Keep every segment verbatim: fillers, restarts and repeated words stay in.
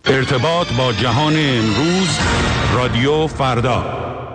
ارتباط با جهان امروز، رادیو فردا.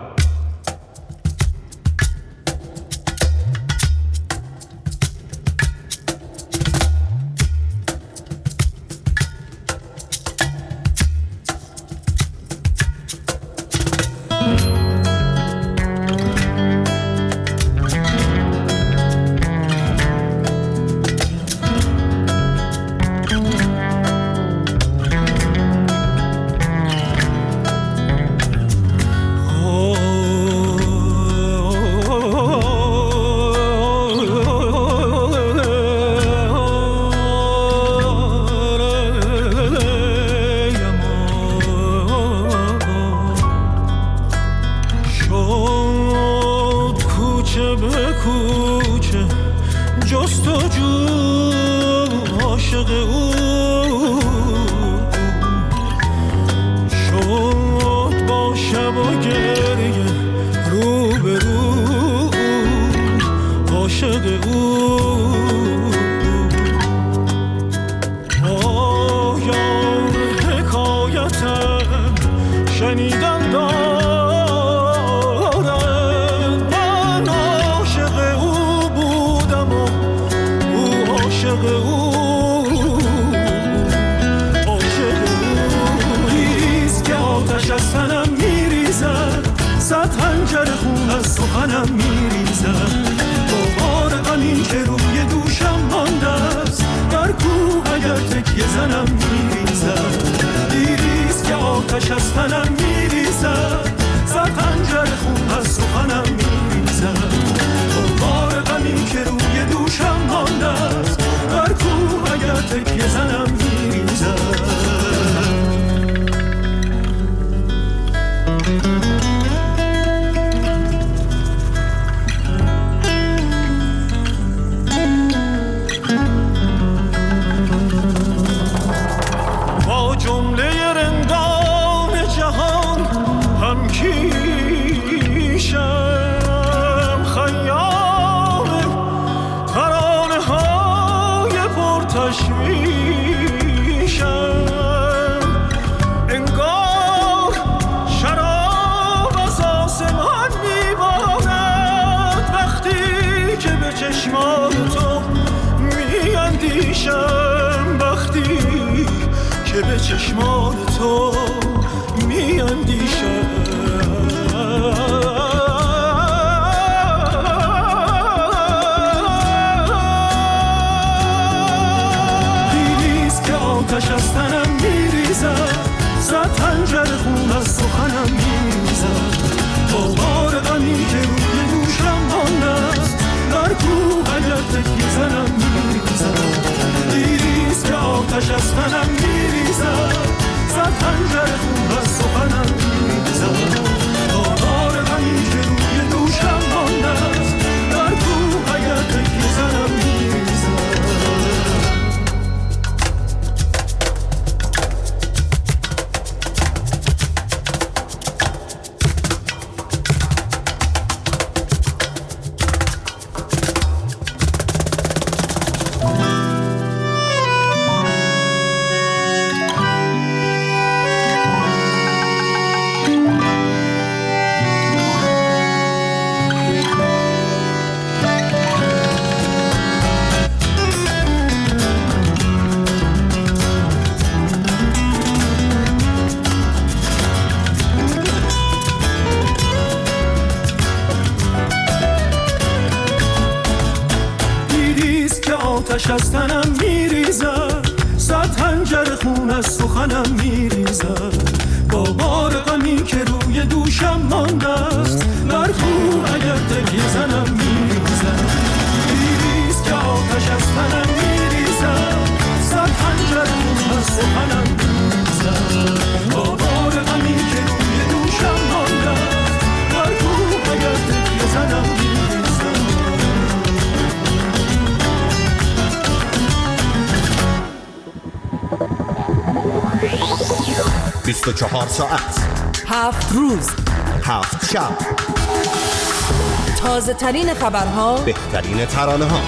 آتش از تنم میریزد، صد خنجر خون از سخنم میریزد، با بار غمی که روی دوشم مانده است، بر خون اگر تکیه زنم میریزد. دیریز که آتش از تنم میریزد، صد خنجر خون از سخنم میریزد، با بار غمی که روی دوشم مانده است، بر خون اگر تکیه زنم میریزد. بیست و چهار ساعت، هفت روز، هفت شب، تازه ترین خبرها، بهترین ترانه ها.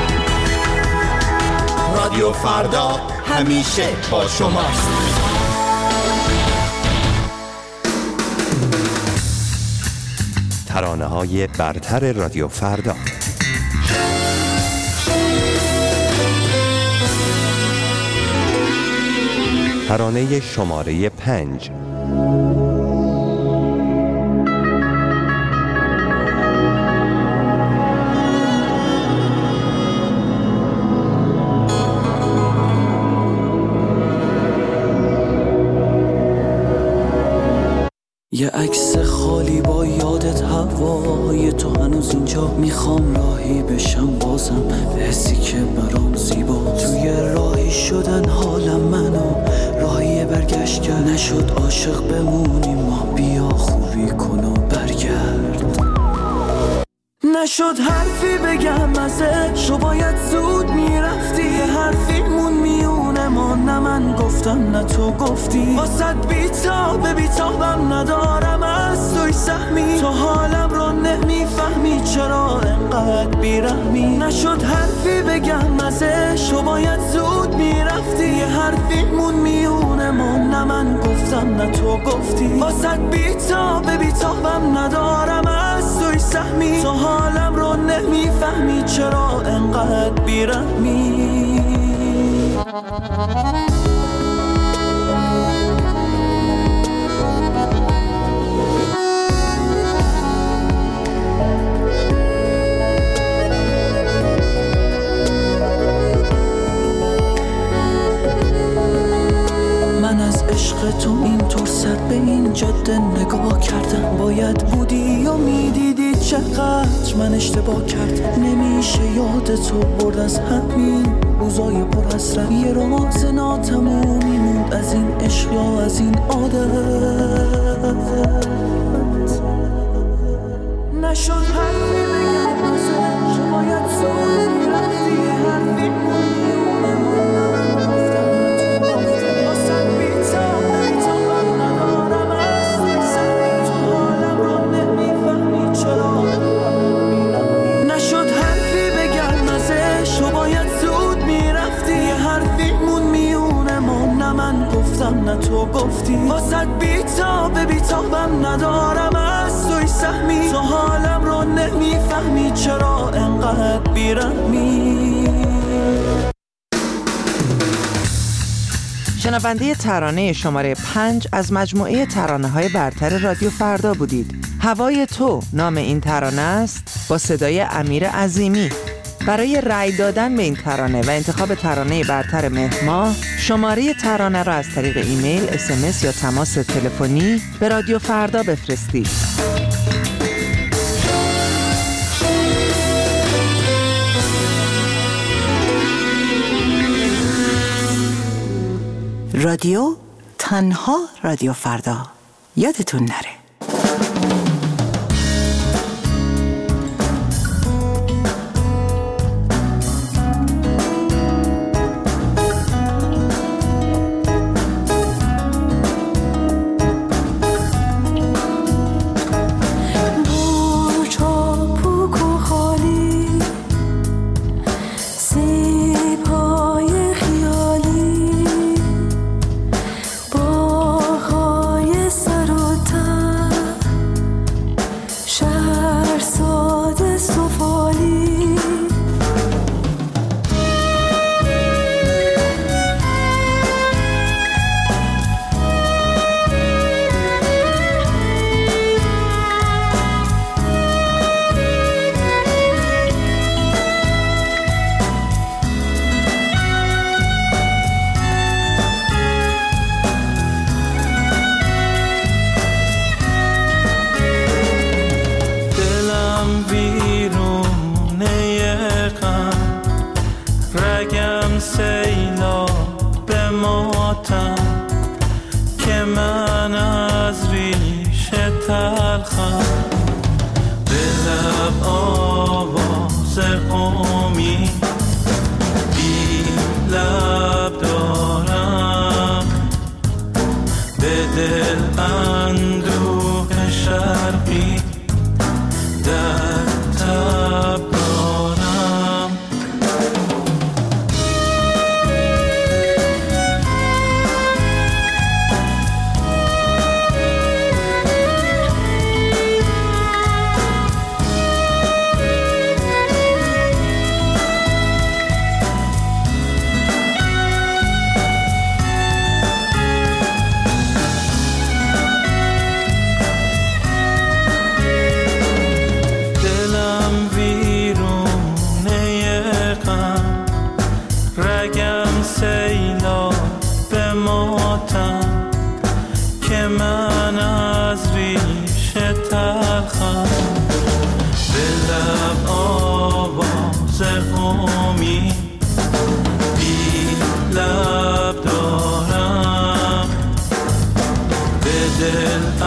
رادیو فردا همیشه با شماست. ترانه‌های برتر رادیو فردا. ترانه شماره پنج. یه عکس خالی با یادت هوای تو هنوز اینجا، میخوام راهی بشم بازم به حسی که برام زیبا. توی راهی شدن حالم منو راهی برگشت کرد، نشد عاشق بمونیم ما، بیا خوبی کن و برگرد. نشد حرفی بگم ازش، تو باید زود میرفتی، یه حرفی مون میونه ما، نه من گفتم نه تو گفتی. واسد بیتاب بیتابم ندارم از توی سهمی، تو حالم رو نمیفهمی چرا انقدر بیرحمی. نشد حرفی بگم ازش، تو باید زود میرفتی، یه حرفی مون میونه ما، نه من گفتم نه تو گفتی. واسد بیتاب بیتابم ندارم از توی سهمی، تو حالم رو نمیفهمی چرا انقدر بیرحمی. من از عشق تو اینطور سر به این جاده نگاه کردم، باید بودی و میدیدی چقدر من اشتباه کردم. نمیشه یاد تو برد از همین روزای پر حسرت، یه راز ناتمومی موند از این عشق یا از این عادت. نشد حرفی بگم ازش، باید زود میرفتی، یه حرفی میونه من گفتم نه تو گفتی. واسد بیتاب بیتابم ندارم از این سهمی، تو حالم رو نمیفهمی چرا. نشد حرفی بگم ازش، تو باید زود میرفتی، یه حرفی مون میونه ما، نه من گفتم نه تو گفتی. واسد بیتاب بیتابم ندارم از توی سهمی، تو حالم رو نمیفهمی چرا انقدر بیرحمی. شنونده ترانه شماره پنج از مجموعه ترانه‌های برتر رادیو فردا بودید. هوای تو نام این ترانه است، با صدای امیر عظیمی. برای رأی دادن به این ترانه و انتخاب ترانه برتر مهر، شماره ترانه را از طریق ایمیل، اس ام اس یا تماس تلفنی به رادیو فردا بفرستید. رادیو تنها رادیو فردا، یادتون نره.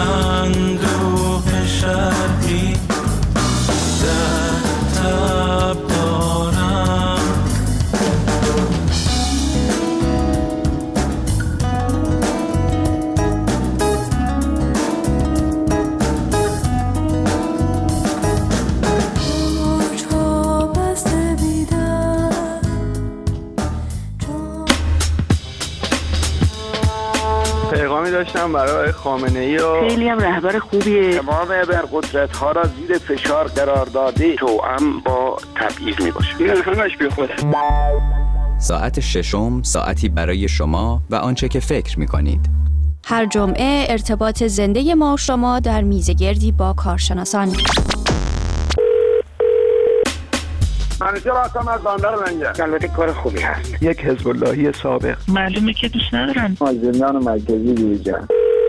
اندوه شرقی در تب دارم. پیغامی داشتم برای خامنه‌ای و خیلی هم رهبر خوبیه. تمام ابرقدرت‌ها را زیر فشار قرار داده، توأم با تبعیض میباشه. این همش بیخوده. ساعت ششم ساعتی برای شما و آنچه که فکر می‌کنید. هر جمعه ارتباط زنده ما و شما در میزگردی با کارشناسان. منیجر هستم از بندر منجر. البته کار خوبی هست. یک حزب اللهی سابق. معلومه که دوست ندارن. از زندان مرکزی بیرون.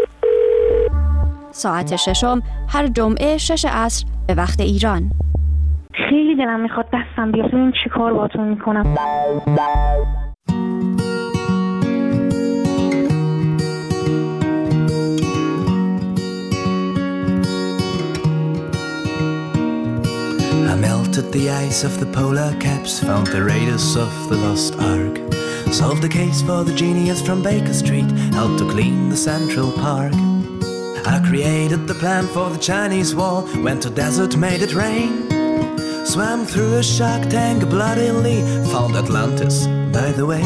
ساعت ششم هر جمعه شش عصر به وقت ایران. خیلی دلم میخواد دستم بیاد ببینم چی کار باهاتون میکنم. I melted the ice of the polar caps, found the raiders of the lost ark, solved the case for the genius from Baker Street, helped to clean the Central Park. I created the plan for the Chinese wall, went to desert, made it rain, swam through a shark tank bloodily, found Atlantis, by the way.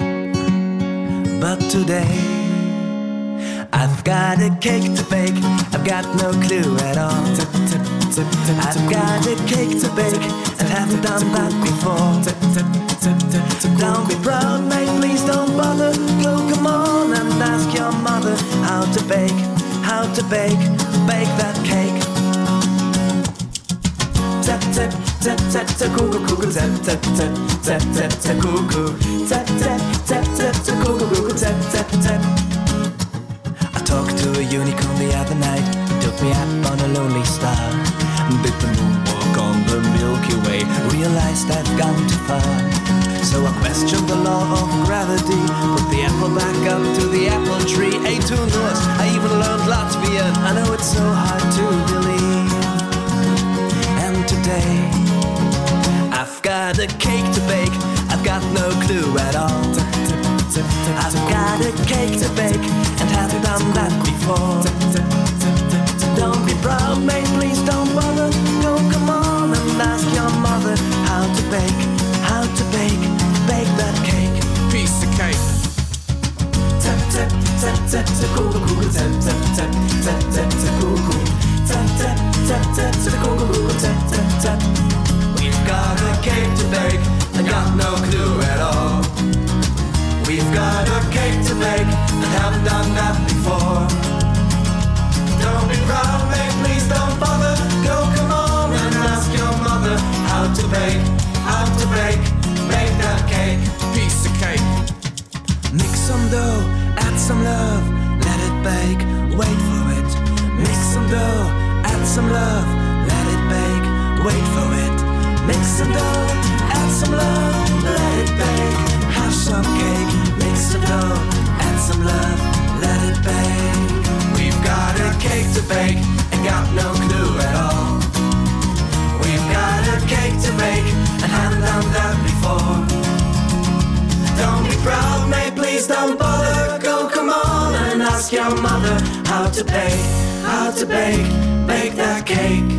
But today I've got a cake to bake, I've got no clue at all. I've got a cake to bake, and haven't done that before. Don't be proud, mate, please don't bother. Go, come on and ask your mother how to bake, how to bake, bake that cake. Tap, tap, tap, tap, tap, cuckoo, cuckoo, tap, tap, tap, tap, tap, tap, cuckoo. Tap, tap, tap, tap, tap, cuckoo, cuckoo, tap, tap, tap. I talked to a unicorn the other night, took me up on a lonely star. Did the moonwalk on the Milky Way, realized I've gone too far. So I questioned the law of gravity, put the apple back up to the apple tree. Ate two Norse, I even learned Latvian. I know it's so hard to believe. And today I've got a cake to bake, I've got no clue at all. I've got a cake to bake, and haven't done that before. Don't be proud, mate, please don't bother. Go, come on and ask your mother how to bake, how to bake, bake that cake. Piece of cake. Tap, tap, tap, tap, tap, cuckoo, cuckoo, tap, tap, tap, tap, tap, tap, cuckoo. Tap, tap, tap, tap, tap, cuckoo, cuckoo, tap, tap, tap. We've got a cake to bake, and got no clue at all. We've got a cake to bake, and haven't done that before. Don't be proud, mate, please don't bother. Go, come on and ask your mother how to bake, how to bake, bake that cake. Piece of cake. Mix some dough, add some love, let it bake, wait for it. Mix some dough, add some love, let it bake, wait for it. Mix some dough, add some love, let it bake. Have some cake, mix some dough, add some love, let it bake. We've got a cake to bake, and got no clue at all. We've got a cake to bake, and haven't done that before. Don't be proud, mate, please don't bother. Go, come on and ask your mother how to bake, how to bake, bake that cake.